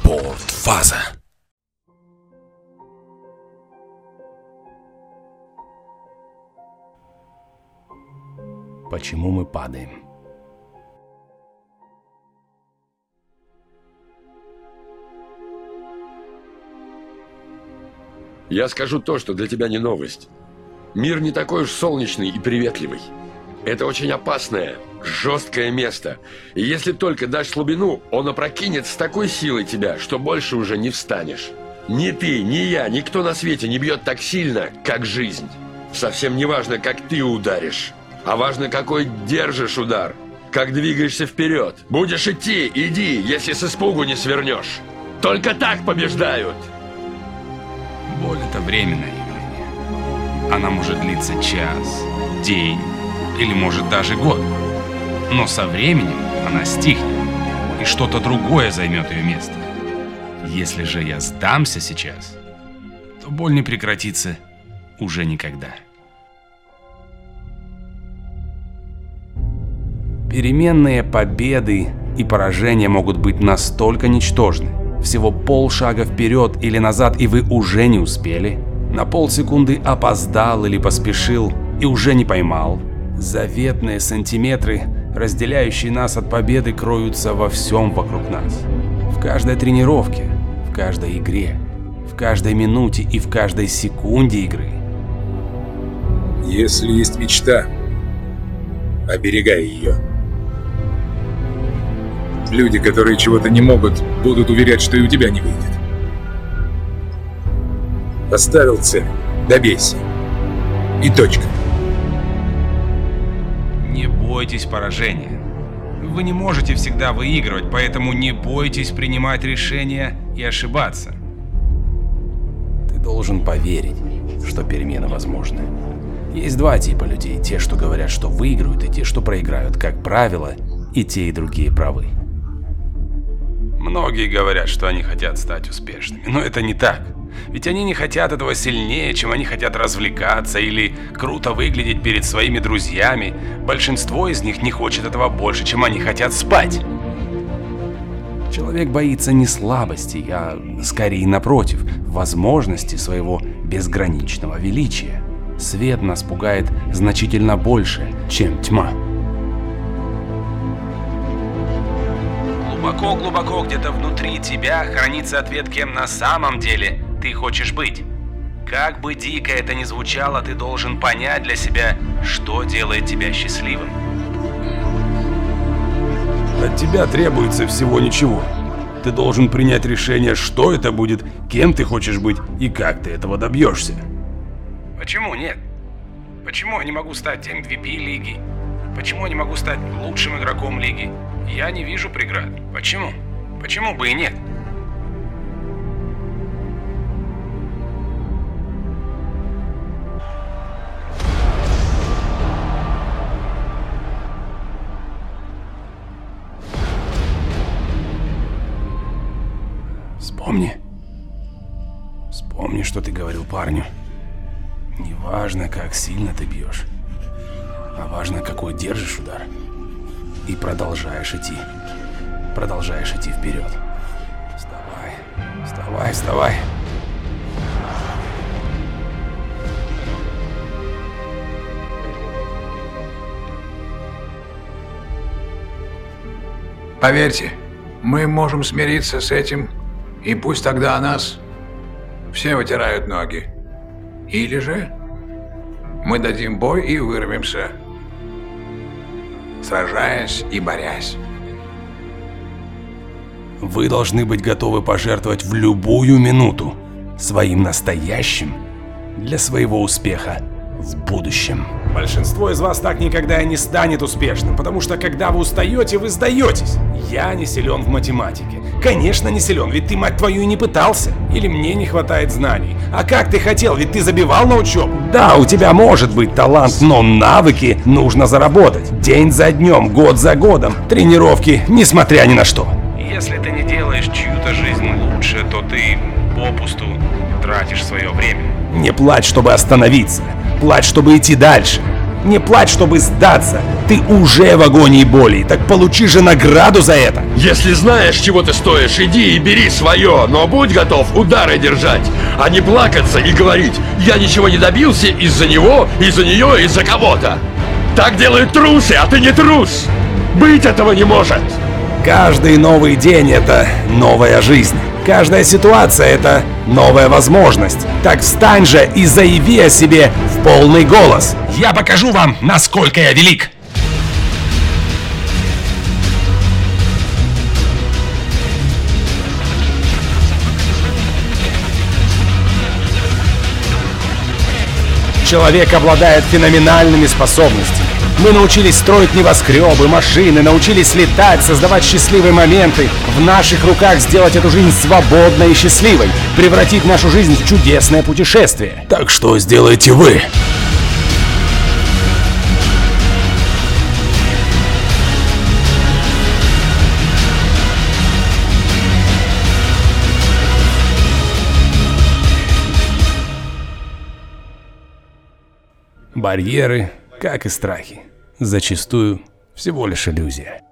Спортфаза. Почему мы падаем? Я скажу то, что для тебя не новость. Мир не такой уж солнечный и приветливый. Это очень опасное, жесткое место. И если только дашь слабину, он опрокинет с такой силой тебя, что больше уже не встанешь. Ни ты, ни я, никто на свете не бьет так сильно, как жизнь. Совсем не важно, как ты ударишь, а важно, какой держишь удар, как двигаешься вперед. Будешь идти, иди, если с испугу не свернешь. Только так побеждают. Боль — это временное явление. Она может длиться час, день или может даже год. Но со временем она стихнет, и что-то другое займет ее место. Если же я сдамся сейчас, то боль не прекратится уже никогда. Переменные победы и поражения могут быть настолько ничтожны. Всего полшага вперед или назад, и вы уже не успели. На полсекунды опоздал или поспешил и уже не поймал. Заветные сантиметры, разделяющие нас от победы, кроются во всем вокруг нас. В каждой тренировке, в каждой игре, в каждой минуте и в каждой секунде игры. Если есть мечта, оберегай ее. Люди, которые чего-то не могут, будут уверять, что и у тебя не выйдет. Поставил цель, добейся. И точка. Не бойтесь поражения. Вы не можете всегда выигрывать, поэтому не бойтесь принимать решения и ошибаться. Ты должен поверить, что перемены возможны. Есть два типа людей: те, что говорят, что выиграют, и те, что проиграют. Как правило, и те, и другие правы. Многие говорят, что они хотят стать успешными, но это не так. Ведь они не хотят этого сильнее, чем они хотят развлекаться или круто выглядеть перед своими друзьями. Большинство из них не хочет этого больше, чем они хотят спать. Человек боится не слабости, а скорее напротив, возможности своего безграничного величия. Свет нас пугает значительно больше, чем тьма. Глубоко-глубоко где-то внутри тебя хранится ответ, кем на самом деле ты хочешь быть. Как бы дико это ни звучало, ты должен понять для себя, что делает тебя счастливым. От тебя требуется всего ничего. Ты должен принять решение, что это будет, кем ты хочешь быть и как ты этого добьешься. Почему нет? Почему я не могу стать MVP лиги? Почему я не могу стать лучшим игроком лиги? Я не вижу преград. Почему? Почему бы и нет? Вспомни, что ты говорил парню. Не важно, как сильно ты бьешь, а важно, какой держишь удар. И продолжаешь идти. Продолжаешь идти вперед. Вставай. Поверьте, мы можем смириться с этим, и пусть тогда о нас все вытирают ноги. Или же мы дадим бой и вырвемся, сражаясь и борясь. Вы должны быть готовы пожертвовать в любую минуту своим настоящим для своего успеха в будущем. Большинство из вас так никогда и не станет успешным, потому что когда вы устаете, вы сдаетесь. Я не силен в математике. Конечно, не силен, ведь ты, мать твою, и не пытался. Или мне не хватает знаний. А как ты хотел, ведь ты забивал на учебу. Да, у тебя может быть талант, но навыки нужно заработать. День за днем, год за годом. Тренировки, несмотря ни на что. Если ты не делаешь чью-то жизнь лучше, то ты попусту тратишь свое время. Не плачь, чтобы остановиться. Плачь, чтобы идти дальше. Не плачь, чтобы сдаться. Ты уже в агонии боли, так получи же награду за это. Если знаешь, чего ты стоишь, иди и бери свое, но будь готов удары держать, а не плакаться и говорить: я ничего не добился из-за него, из-за нее, из-за кого-то. Так делают трусы, а ты не трус. Быть этого не может. Каждый новый день — это новая жизнь. Каждая ситуация — это новая возможность. Так встань же и заяви о себе в полный голос. Я покажу вам, насколько я велик. Человек обладает феноменальными способностями. Мы научились строить небоскребы, машины, научились летать, создавать счастливые моменты. В наших руках сделать эту жизнь свободной и счастливой, превратить нашу жизнь в чудесное путешествие. Так что сделаете вы? Барьеры, как и страхи, зачастую всего лишь иллюзия.